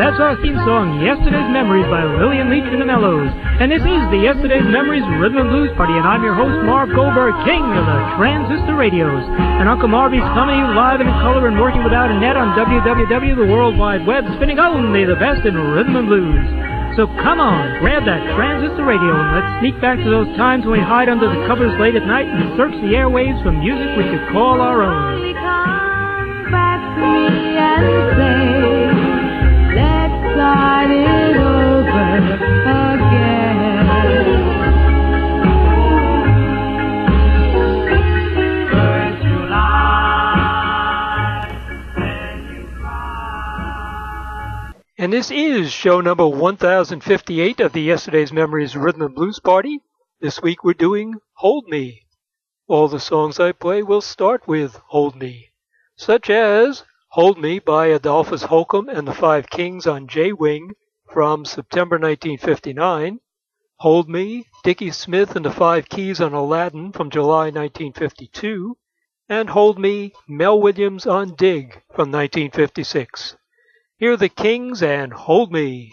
That's our theme song, Yesterday's Memories by Lillian Leach and the Mellows. And this is the Yesterday's Memories Rhythm and Blues Party, and I'm your host, Marv Goldberg, king of the transistor radios. And Uncle Marvy's coming to you live and in color and working without a net on WWW, the World Wide Web, spinning only the best in rhythm and blues. So come on, grab that transistor radio and let's sneak back to those times when we hide under the covers late at night and search the airwaves for music we could call our own. Come back to me and say, let's start it over again. First July, then you cry. And this is show number 1058 of the Yesterday's Memories Rhythm and Blues Party. This week we're doing Hold Me. All the songs I play will start with Hold Me, such as Hold Me by Adolphus Holcomb and the Five Kings on J-Wing from September 1959, Hold Me, Dickie Smith and the Five Keys on Aladdin from July 1952, and Hold Me, Mel Williams on Dig from 1956. Here are the Kings and Hold Me.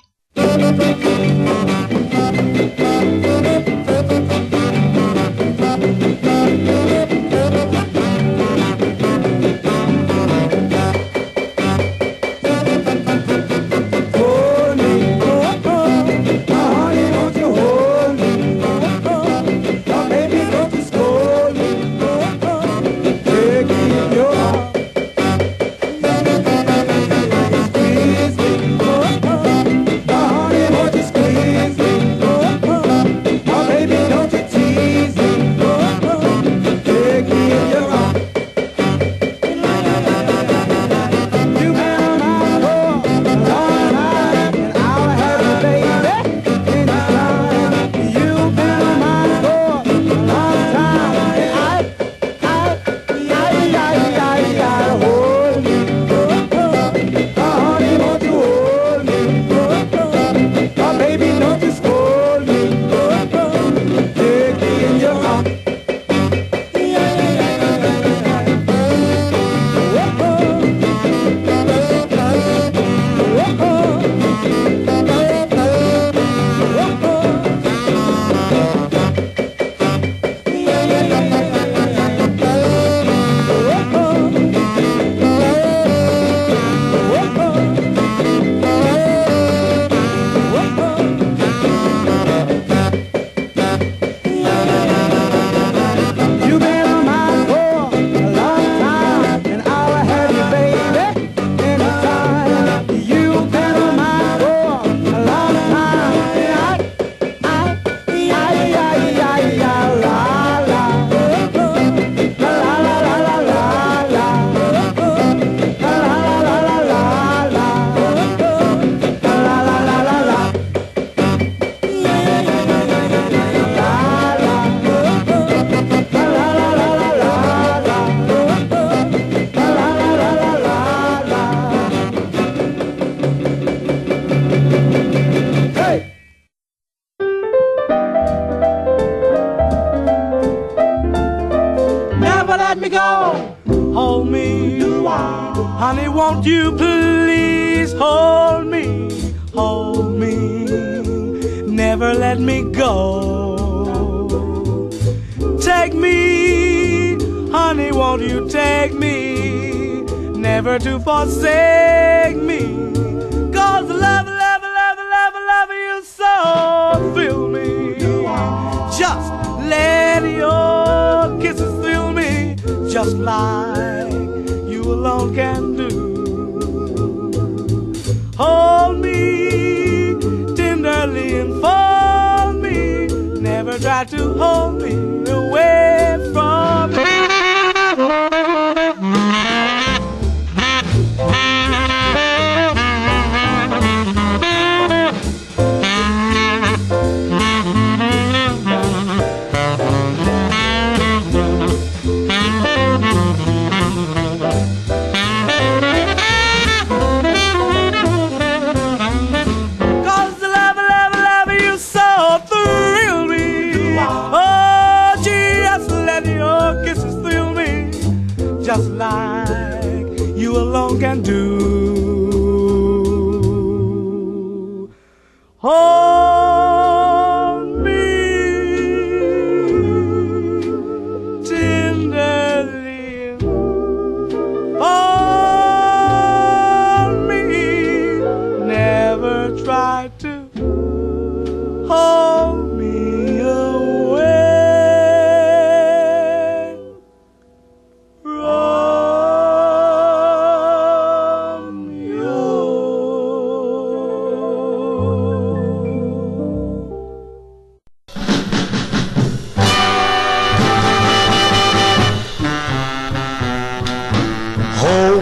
Love you so thrill me. Oh, gee,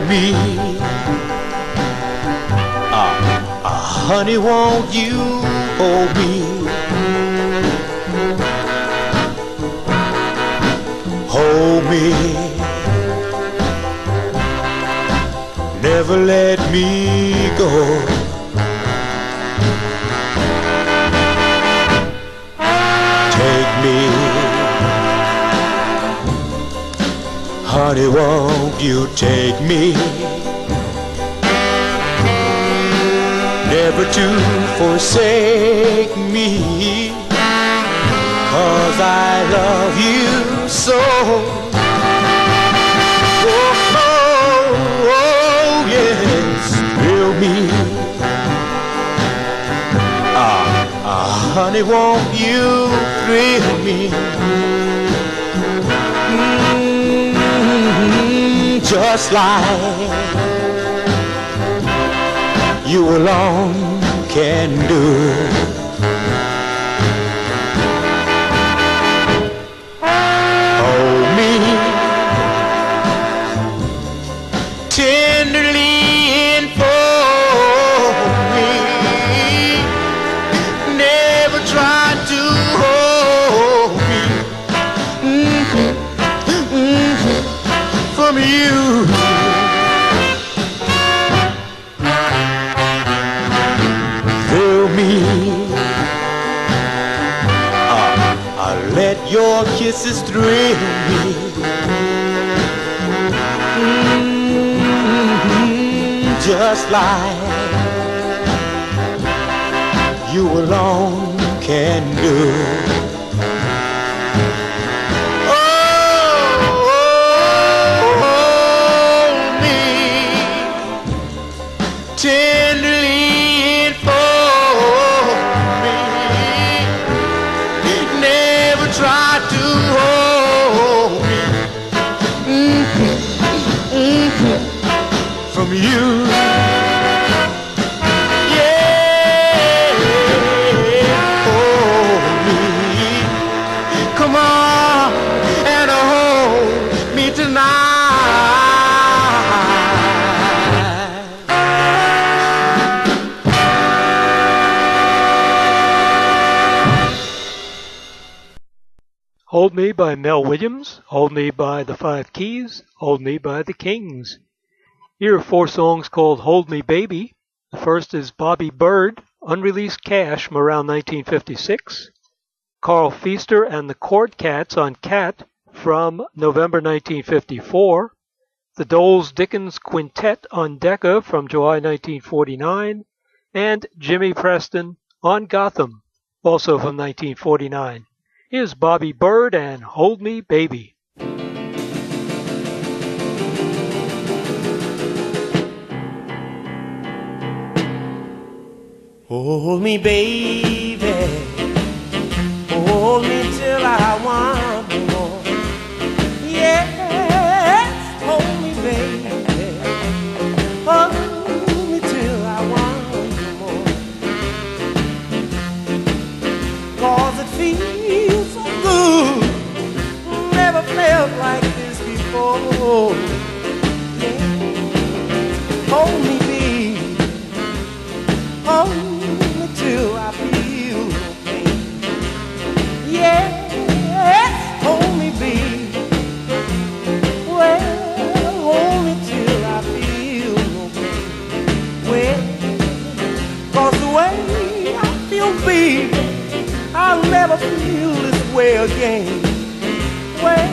me. Honey, won't you hold me? Hold me. Never let me go. Take me. Honey, won't you take me? Never to forsake me, 'cause I love you so. Oh, oh, oh yes, thrill me. Honey, won't you thrill me? Just like you alone can do. Hold me tenderly and fold me. Never try to hold me from you. Let your kisses thrill me. Just like you alone can do. Hold me tenderly and fold me. Never try to hold me from you. Yeah, hold me. Come on and hold me tonight. Hold Me by Mel Williams, Hold Me by the Five Keys, Hold Me by the Kings. Here are 4 songs called Hold Me Baby. The first is Bobby Byrd, unreleased Cash from around 1956. Carl Feaster and the Chord Cats on Cat from November 1954. The Doles Dickens Quintet on Decca from July 1949. And Jimmy Preston on Gotham, also from 1949. Here's Bobby Byrd and Hold Me Baby. Hold me, baby. Hold me till I want more. Yes, hold me, baby. Hold me till I want more. 'Cause it feels so good. Never felt like this before. Yeah. Hold me, baby. Hold me till I feel no pain. Yes, hold me, baby. Well, hold me till I feel no pain. Well, 'cause the way I feel, baby, I'll never feel this way again. Well,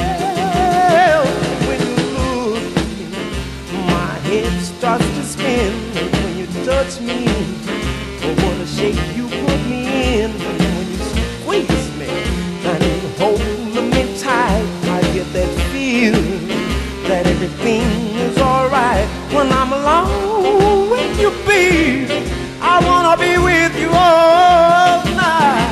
when you look at me, my head starts to spin. And when you touch me, oh, what a shape you put me in. And when you squeeze me and you hold me tight, I get that feeling that everything is alright. When I'm alone with you, baby, I wanna be with you all night.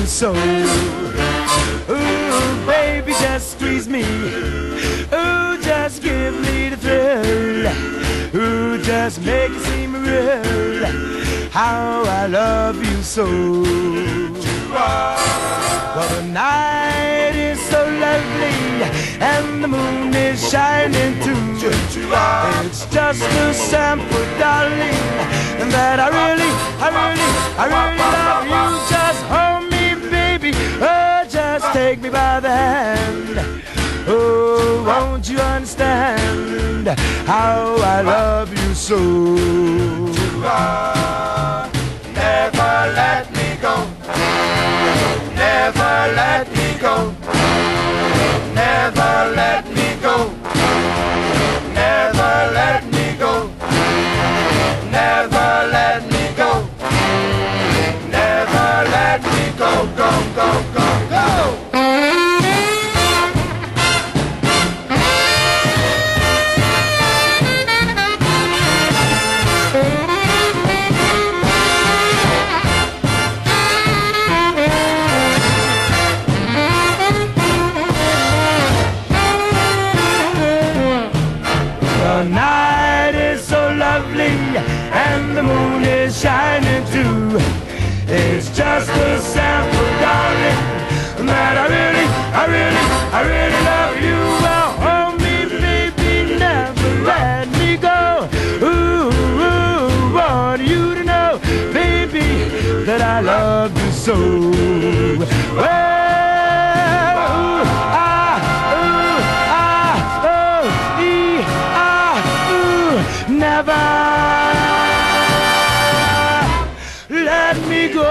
you so. Ooh, baby, just squeeze me. Ooh, just give me the thrill. Ooh, just make it seem real. How I love you so. Well, the night is so lovely and the moon is shining too. It's just a sample, darling, and that I really love you. Just hold me, baby. Oh, just take me by the hand. Oh, won't you understand how I love you so? Never let me go. Never let me go. Never let me go. Never let me go. Never let me go. Never let me go. Go, go, go, go. The night is so lovely and the moon is shining too. It's just a sample, darling, that I really love you. Well, hold me, baby, never let me go. Ooh, want you to know, baby, that I love you so. Never let me go.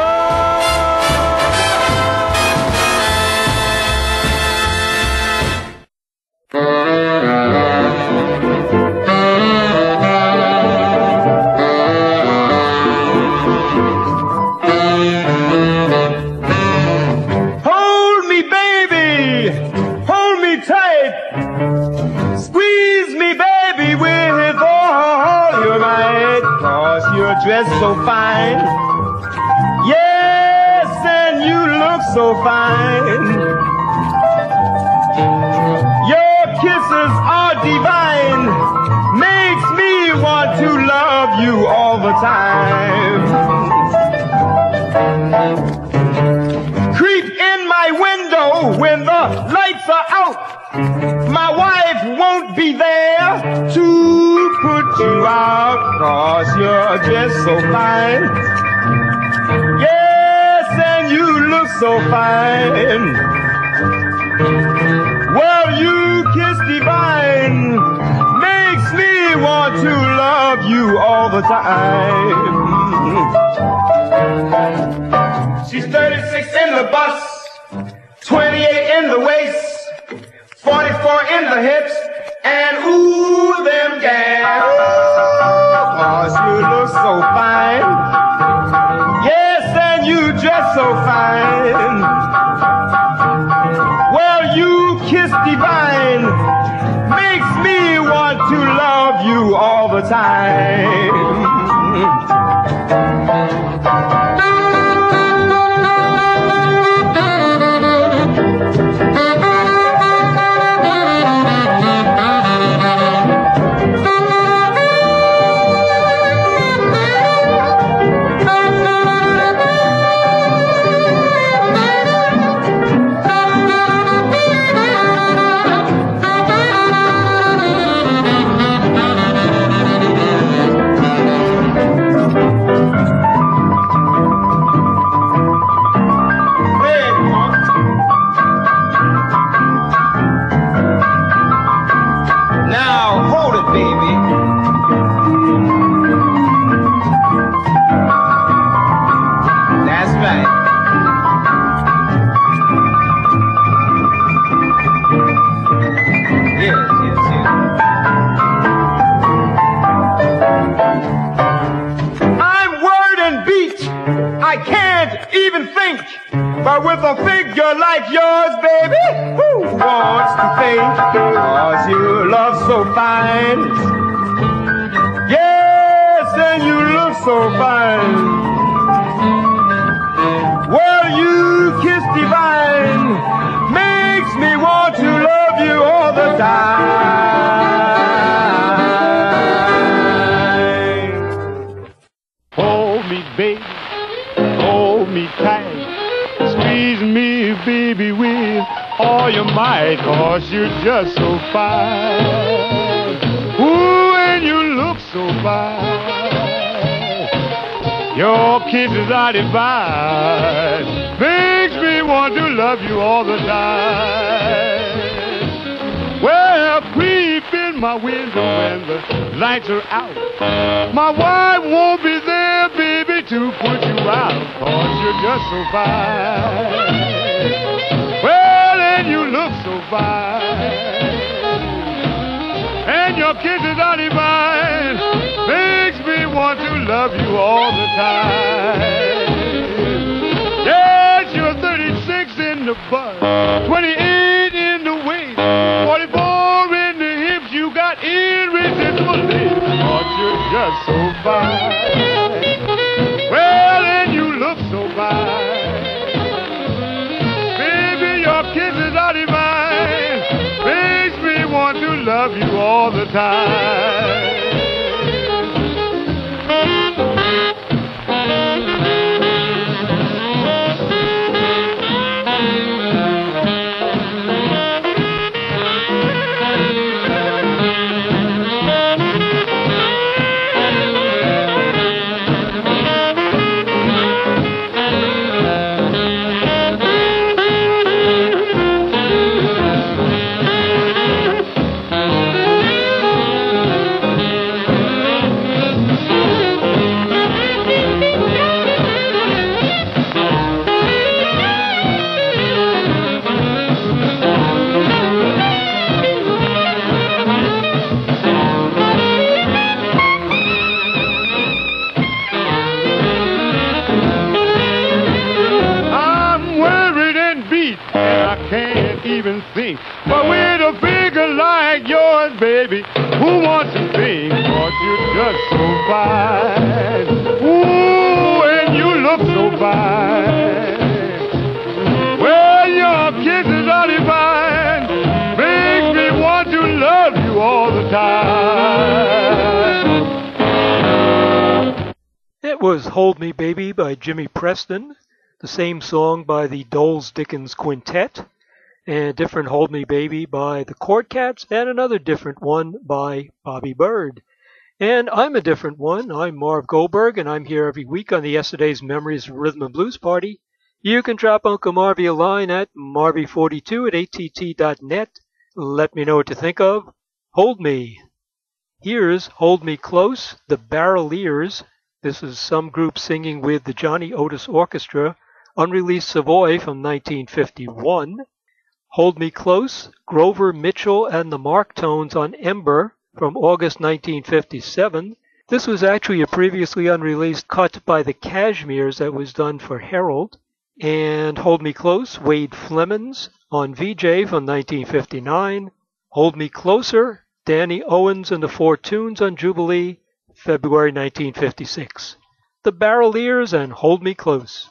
Hold me, baby. Hold me tight. Squeeze me, baby, with all your might. 'Cause you're dressed so fine. Yes, and you look so fine. Your kisses are divine. Makes me want to love you all the time. Creep in my window when the lights are out. My wife won't be there to put you out. 'Cause you're dressed so fine. Yes, and you look so fine. Well, you kiss divine. Makes me want to love you all the time. She's 36 in the bust, 28 in the waist, 44 in the hips, and ooh, them gals. 'Cause you look so fine. Yes, and you dress so fine. Well, you kiss divine. Makes me want to love you all the time. But with a figure like yours, baby, who wants to think? 'Cause you love so fine. Yes, and you look so fine. Well, you can Squeeze me, baby, with all your might, 'cause you're just so fine. Ooh, and you look so fine. Your kisses are divine. Makes me want to love you all the time. Well, creep in my window when the lights are out. My wife won't be there, baby, to put you out, 'cause you're just so fine. Well, and you look so fine. And your kisses are divine. Makes me want to love you all the time. Yes, you're 36 in the butt, 28 in the waist, 44 in the hips. You got irresistible lips, 'cause you're just so fine. Well, and you look so fine. Baby, your kisses are divine. Makes me want to love you all the time. Think. But with a figure like yours, baby, who wants to think? 'Cause you're just so fine. Ooh, and you look so fine. Well, your kisses are divine. Makes me want to love you all the time. It was Hold Me Baby by Jimmy Preston, the same song by the Doles Dickens Quintet, and a different Hold Me Baby by the Chord Cats, and another different one by Bobby Bird. And I'm a different one. I'm Marv Goldberg, and I'm here every week on the Yesterday's Memories Rhythm and Blues Party. You can drop Uncle Marvy a line at marvy42@att.net. Let me know what you think of Hold Me. Here's Hold Me Close, the Barreliers. This is some group singing with the Johnny Otis Orchestra, unreleased Savoy from 1951. Hold Me Close, Grover Mitchell and the Marktones on Ember from August 1957. This was actually a previously unreleased cut by the Cashmeres that was done for Herald. And Hold Me Close, Wade Flemons on VJ from 1959. Hold Me Closer, Danny Owens and the Four Tunes on Jubilee, February 1956. The Barreliers and Hold Me Close.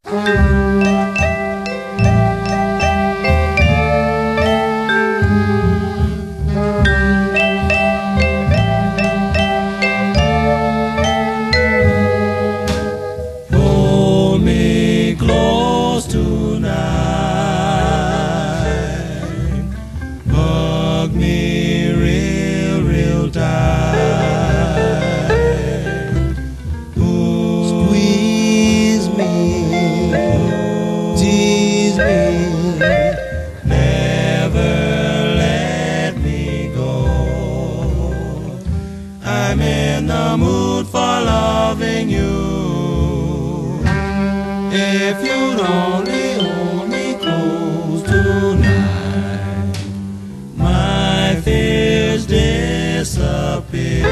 If you'd only hold me close tonight, my fears disappear.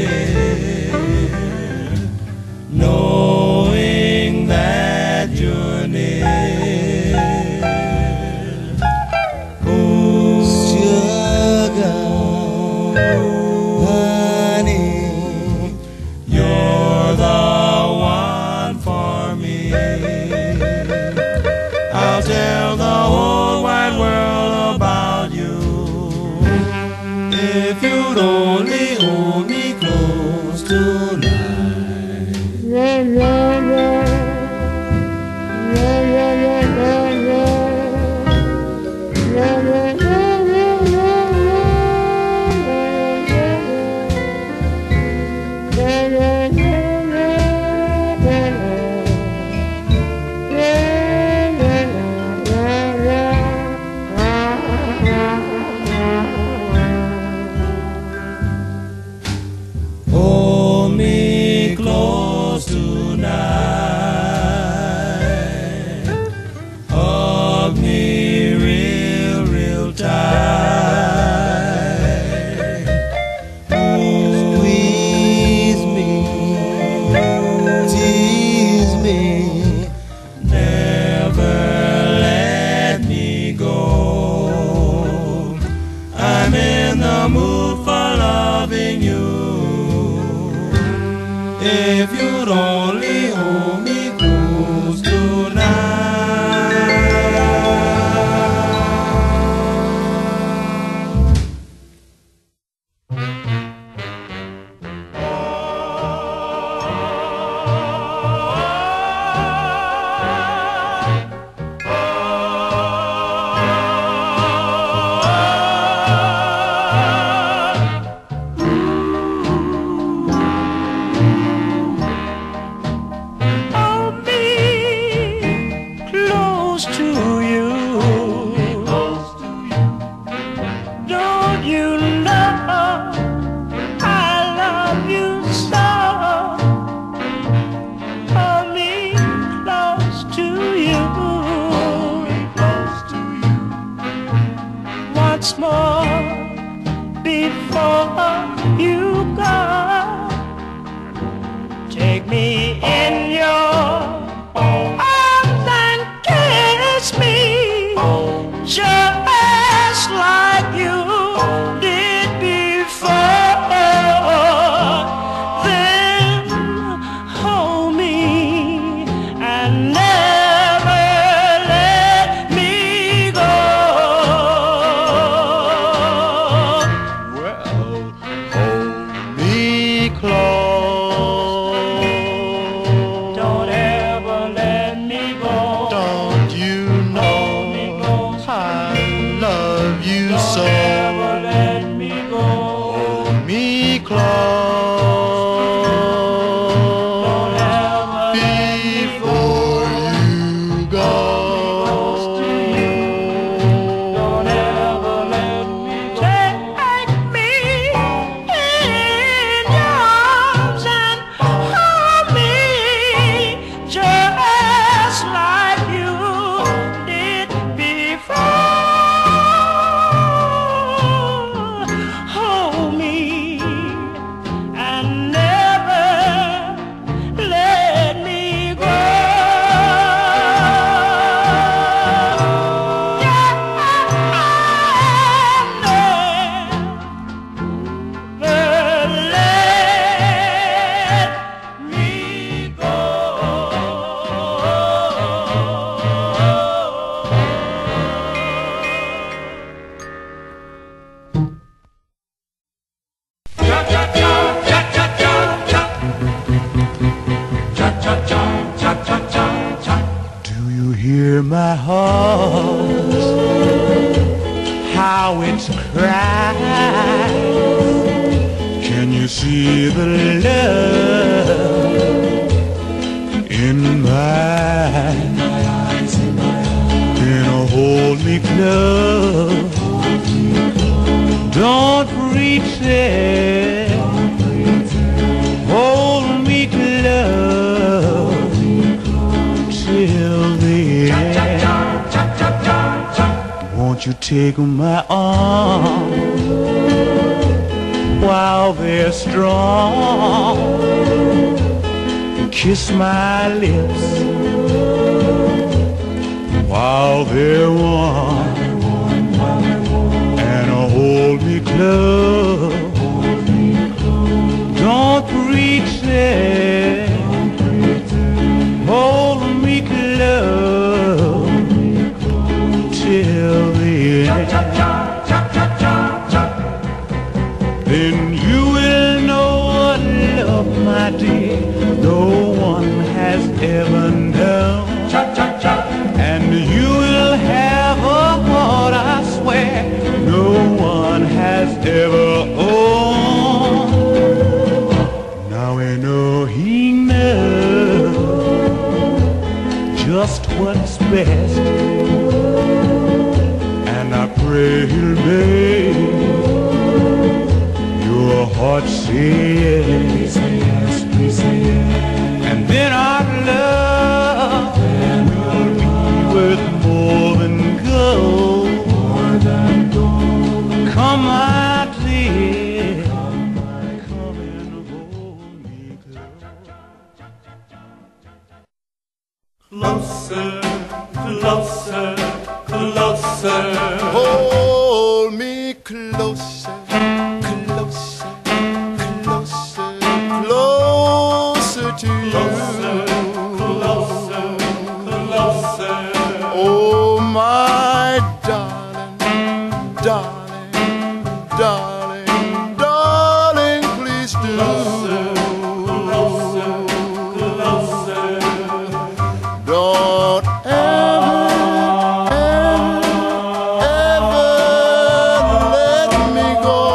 Knowing that you're near. Oh, sugar, honey, you're the one for me. I'll tell the whole wide world about you. If you'd only hold me close tonight. close to you. Don't you know I love you so? Hold me close to you. Once more before you go. Take me in your arms and kiss me just like you did before. Then hold me and never let me go. Well, hold me close. Don't ever let me go. Don't you know I love you so? Never let me go. Hold me close before you go. Don't ever let me go. Take me in your arms and hold me just like you did before. Hold me and never let me go. Do you hear my heart? How it's crying? Can you see the love in my eyes? Can you hold me close? Don't pretend. Hold me close till the end. Won't you take my arm while they're strong? Kiss my lips while they're warm, and hold me close. Don't pretend. Hold me close till the end. Then you will know what love, my dear, no one has ever known. And you will have a heart, I swear, no one has ever owned. Now I know he knows just what's best, and I pray he'll make your heart say yes. And then our love will be worth more than gold. Come, my dear, come and hold me Closer, closer, closer. Hold me closer, closer, closer, closer to you. Closer, closer, closer. Oh, my darling, darling, darling, darling, please do. Closer, closer. Don't ever, ever, ever let me go.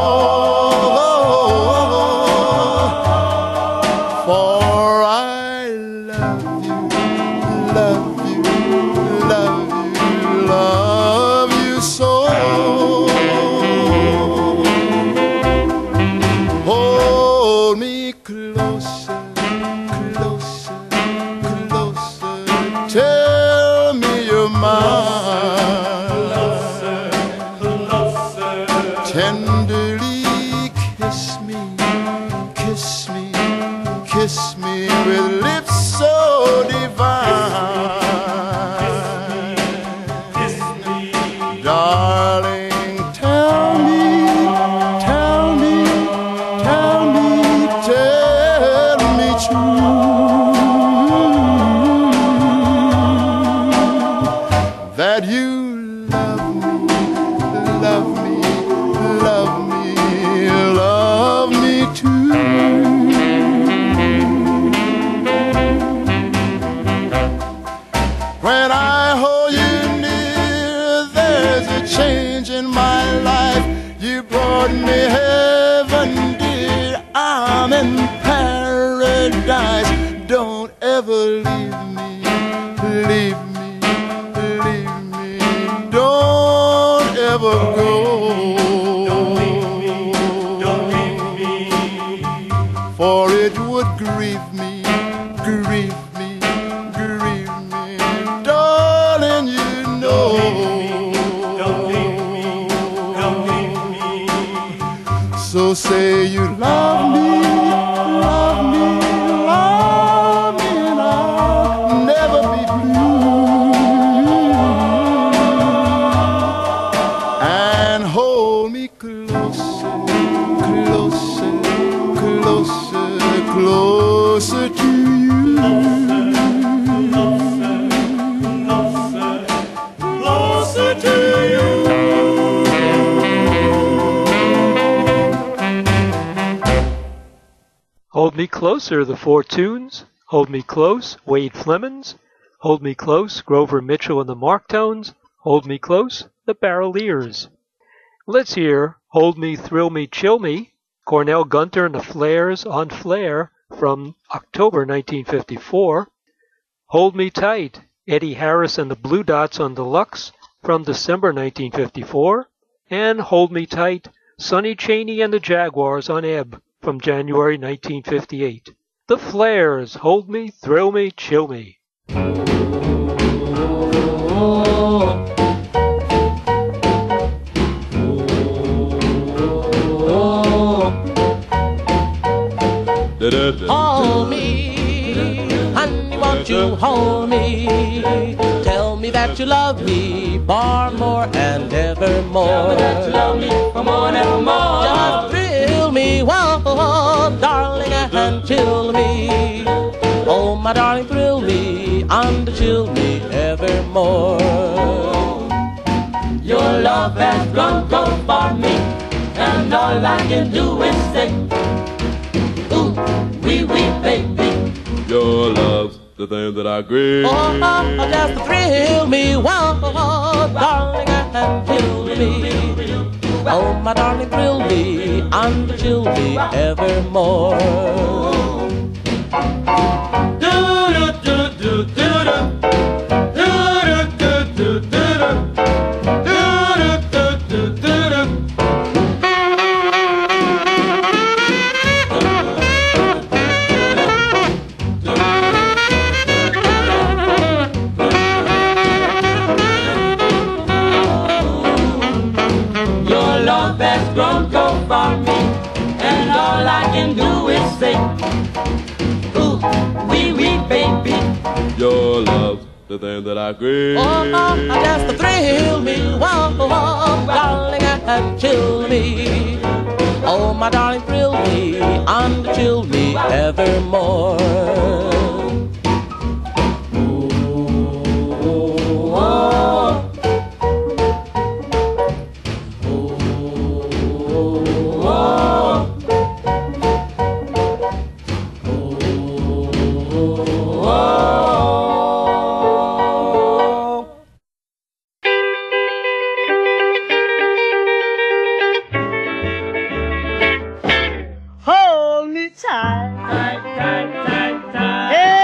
that you love me, love me, love me, love me too. When I hold you near, there's a change in my life. You brought me heaven, dear. I'm in paradise. Don't ever leave me, leave me, leave me. Don't ever go. Don't leave me. For it would grieve me, grieve me, grieve me. Darling, you know. Don't leave me. So say you love me, love me, love me, and I'll never be blue. And hold me closer, closer, closer, closer to you. Closer to you. Hold Me Closer, the Four Tunes. Hold Me Close, Wade Flemons. Hold Me Close, Grover Mitchell and the Marktones. Hold Me Close, the Barreliers. Let's hear Hold Me, Thrill Me, Chill Me, Cornell Gunter and the Flares on Flair from October 1954. Hold Me Tight, Eddie Harris and the Blue Dots on Deluxe from December 1954. And Hold Me Tight, Sonny Chaney and the Jaguars on Ebb from January 1958. The Flares, Hold Me, Thrill Me, Chill Me. Hold me, honey, won't you hold me? Tell me that you love me far more and evermore. That you love me for more and evermore. Just thrill me, whoa, darling, and chill me. Oh, my darling, thrill me and chill me evermore. Your love has gone so far me, and all I can do is say, ooh, wee wee baby. Your love's the thing that I crave. Oh, just thrill me, whoa, darling, and chill me. Oh, my darling, thrill me and chill me evermore. Your love has grown so far me, and all I can do is say, ooh, wee wee baby. Your love's the thing that I crave. Oh, just thrill me, whoa, darling, and chill me. Oh, my darling, thrill me and chill me evermore. Hold me tight. Tight, tight, tight, tight. Hey,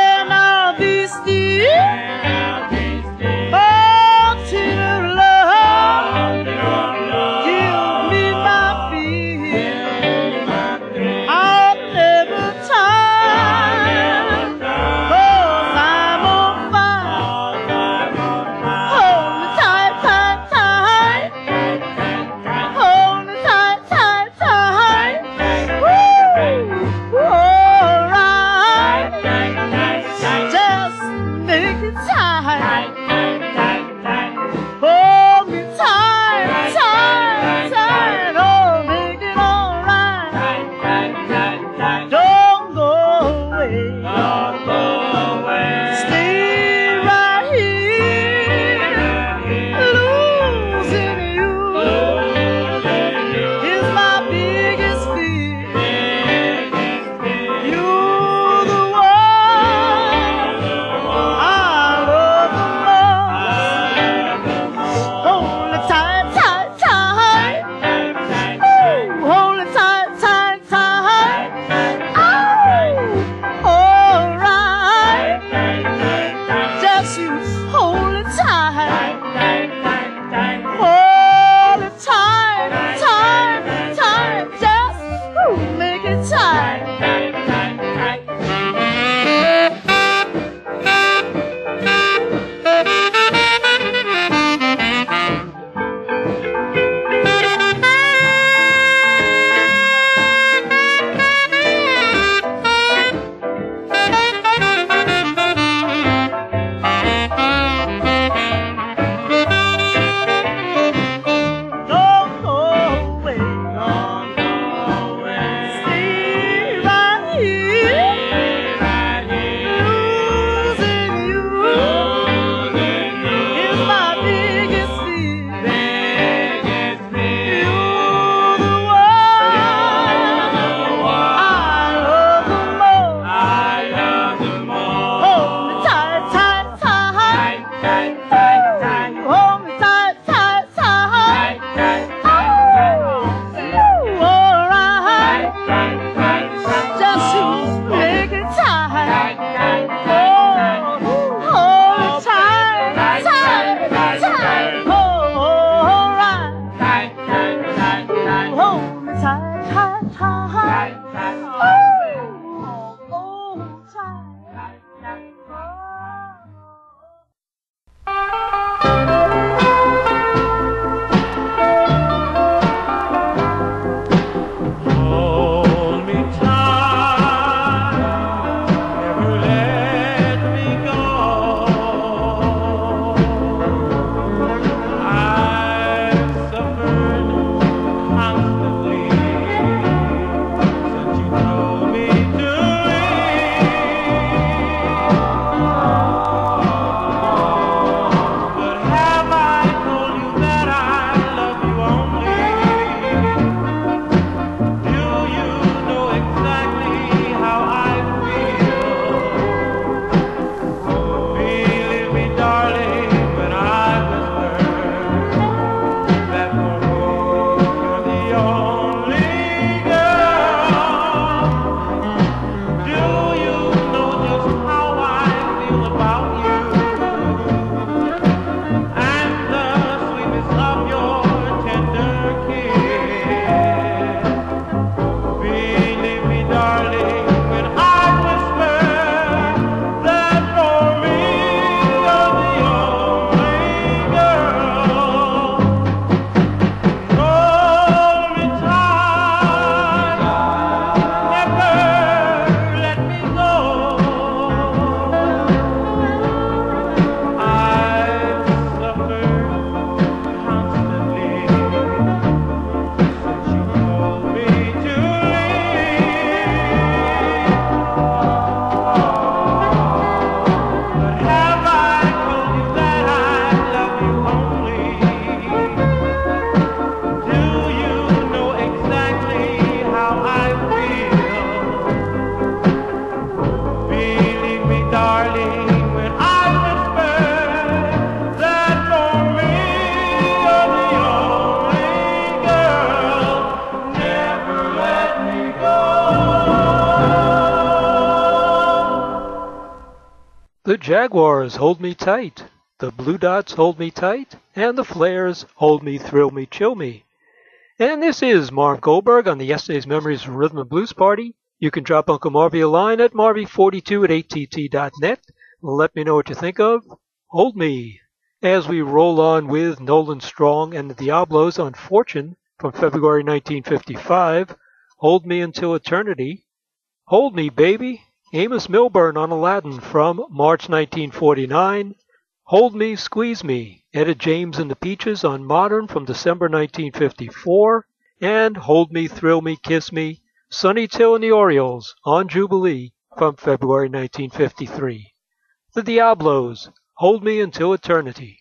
The Jaguars, Hold Me Tight. The Blue Dots, Hold Me Tight. And the Flares, Hold Me, Thrill Me, Chill Me. And this is Marv Goldberg on the Yesterday's Memories Rhythm and Blues Party. You can drop Uncle Marvy a line at marvy42@att.net. Let me know what you think of Hold Me. As we roll on with Nolan Strong and the Diablos on Fortune from February 1955, Hold Me Until Eternity. Hold Me, Baby. Amos Milburn on Aladdin from March 1949. Hold Me, Squeeze Me. Etta James and the Peaches on Modern from December 1954. And Hold Me, Thrill Me, Kiss Me. Sonny Till and the Orioles on Jubilee from February 1953. The Diablos, Hold Me Until Eternity.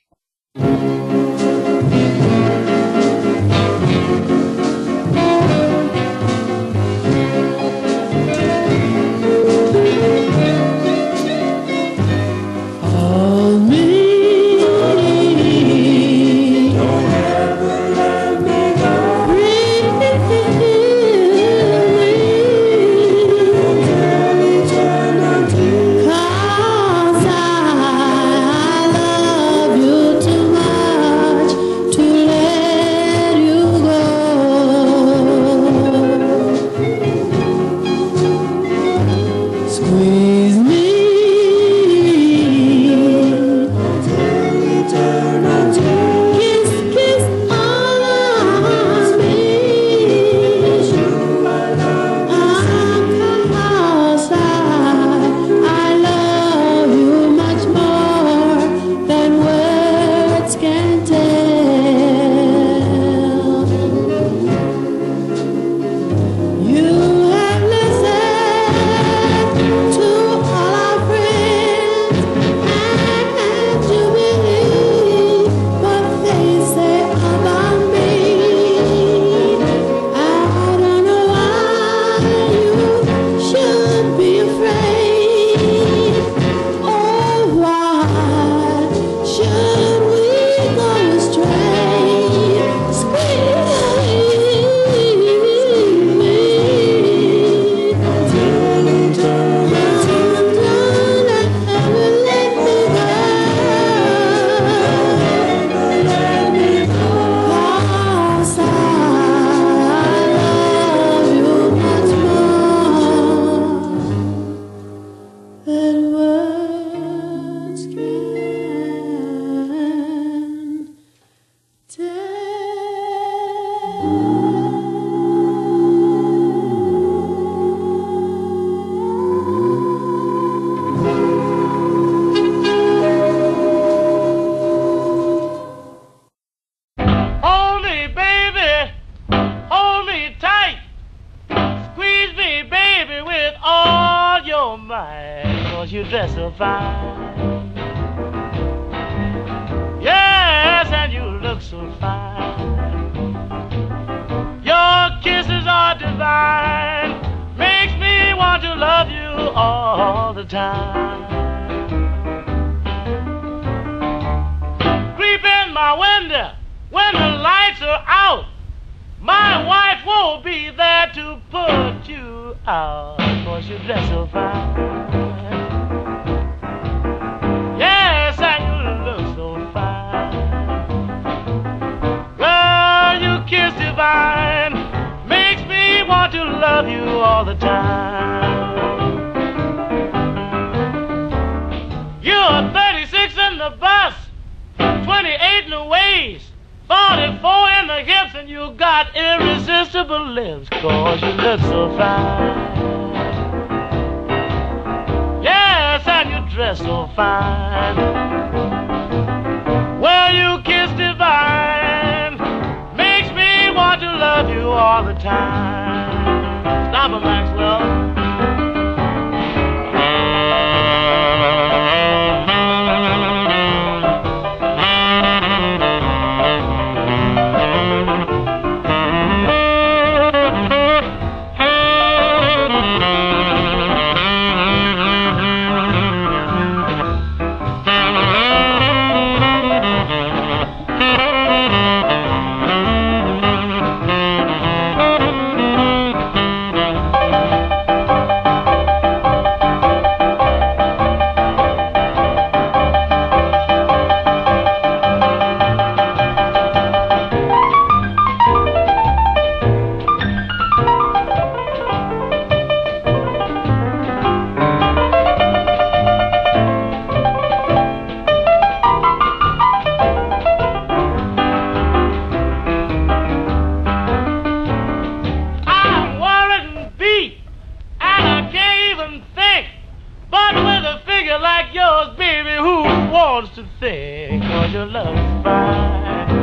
fine.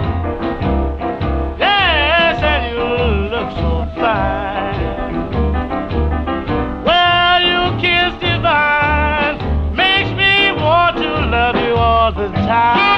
Yes, and you look so fine. Well, your kiss divine makes me want to love you all the time.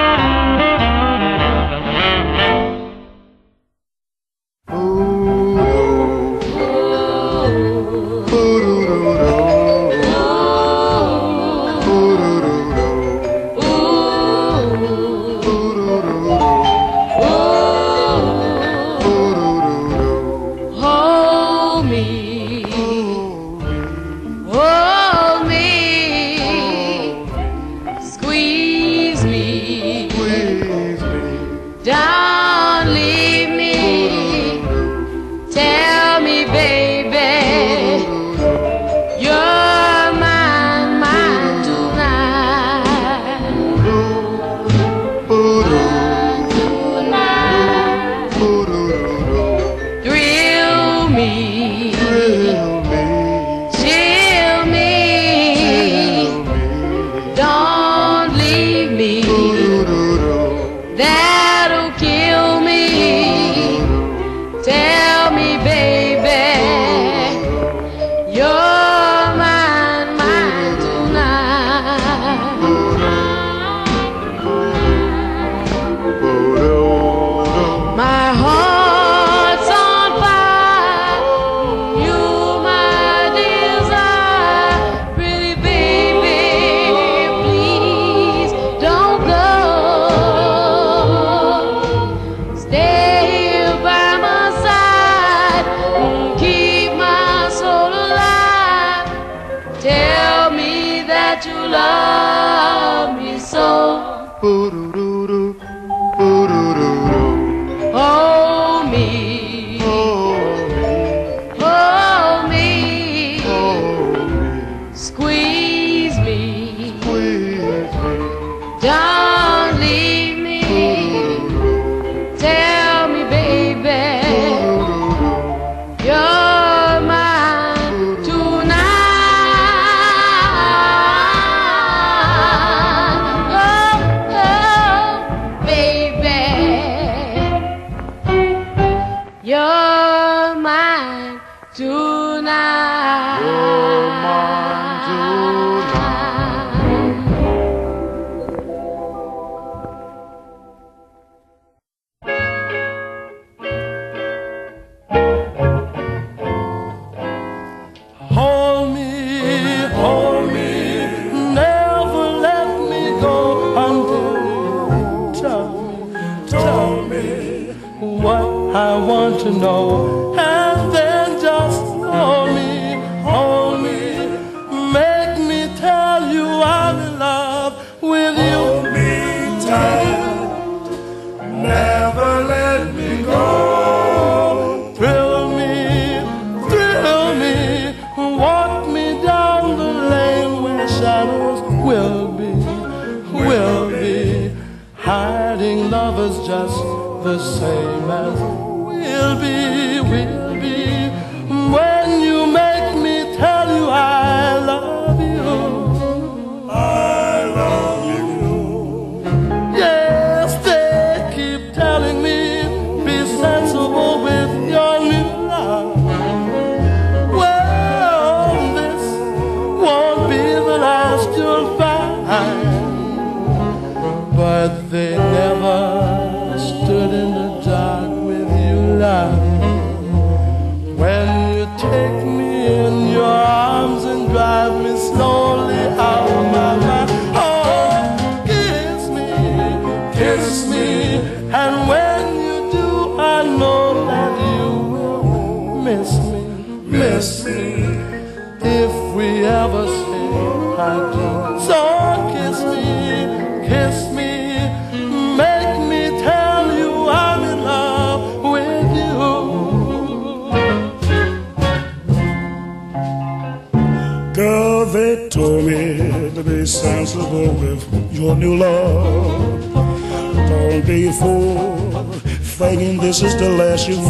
This is the last you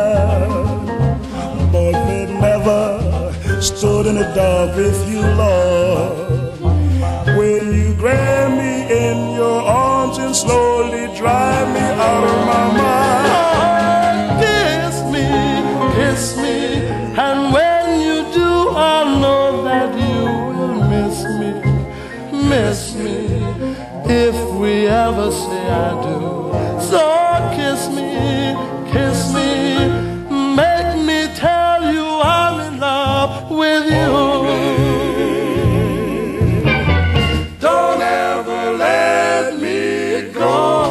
find. Boy, they never stood in the dark with you, Lord. When you grabbed me in your arms and slowly drive me out of my mind. Kiss me, and when you do, I know that you will miss me, if we ever say I do. So kiss me, make me tell you I'm in love with you. Don't ever let me go.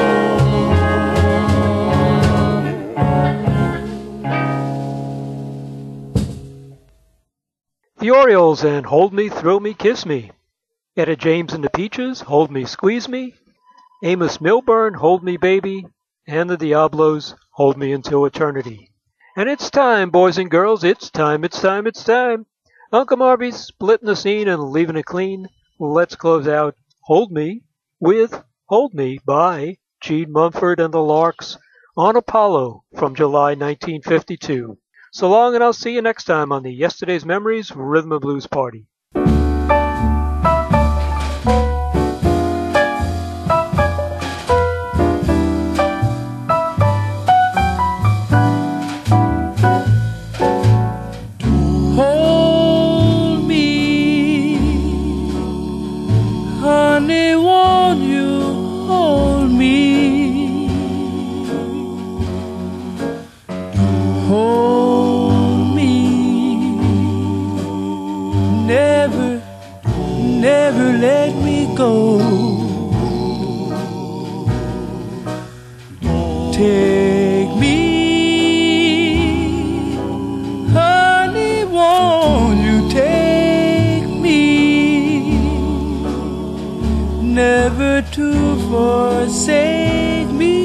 The Orioles and Hold Me, Thrill Me, Kiss Me. Etta James and the Peaches, Hold Me, Squeeze Me. Amos Milburn, Hold Me, Baby. And the Diablos, Hold Me Until Eternity. And it's time, boys and girls, it's time. Uncle Marvy's splitting the scene and leaving it clean. Let's close out Hold Me with Hold Me by Gene Mumford and the Larks on Apollo from July 1952. So long, and I'll see you next time on the Yesterday's Memories Rhythm and Blues Party. Hold me, honey, won't you hold me? Hold me, never let me go. Take me, honey, won't you take me? Never to forsake me,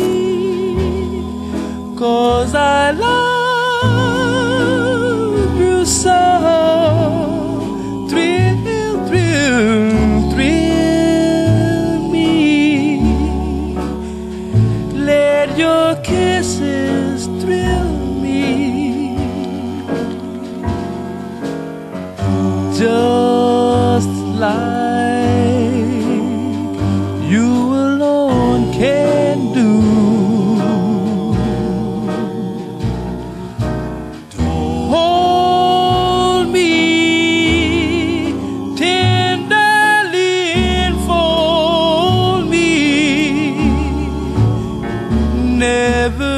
'cause I love you so. Thrill me. Let your kisses thrill me. Just like you alone can do. Hold me tenderly, enfold me. Never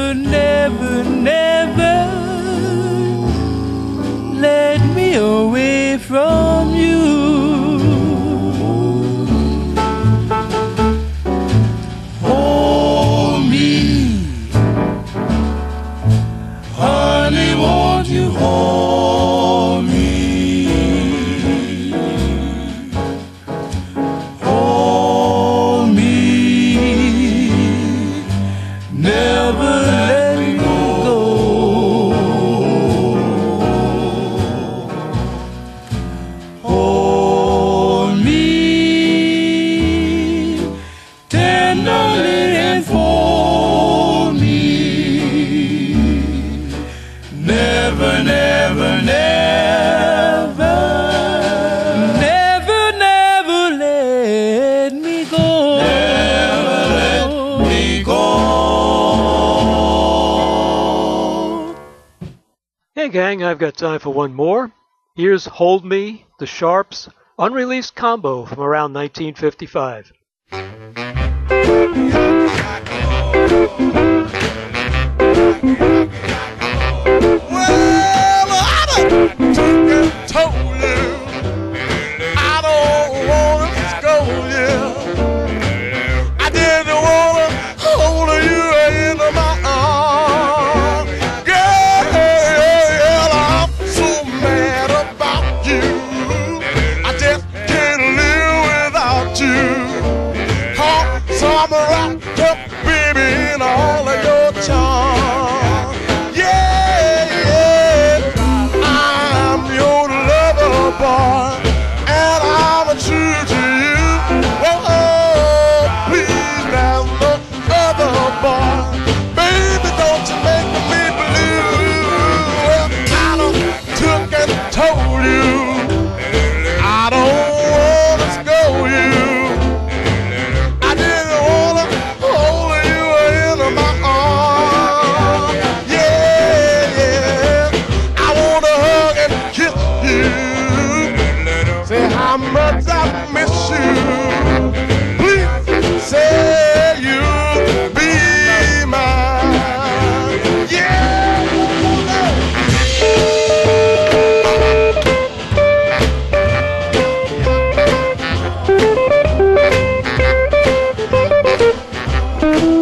let me away from you. Hold me, honey, won't you hold me? Hold me, never let me go. Hold me tenderly, enfold me. Never let me go. Never let me go. Hey gang, I've got time for one more. Here's Hold Me, the Sharps, unreleased combo from around 1955. Well, I done told you I don't wanna scold you. I didn't wanna hold you into my arms. Girl, I'm so mad about you. I just can't live without you.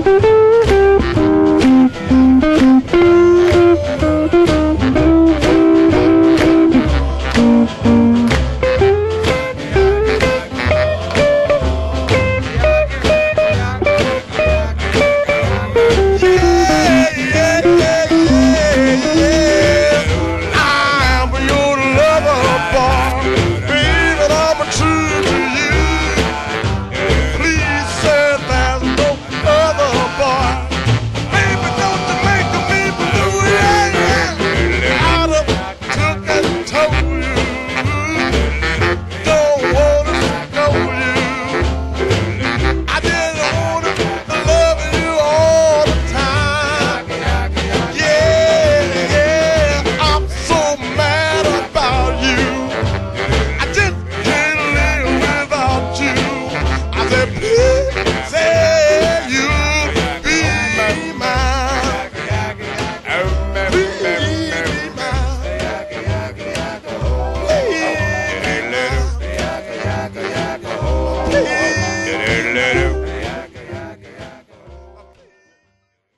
Thank you.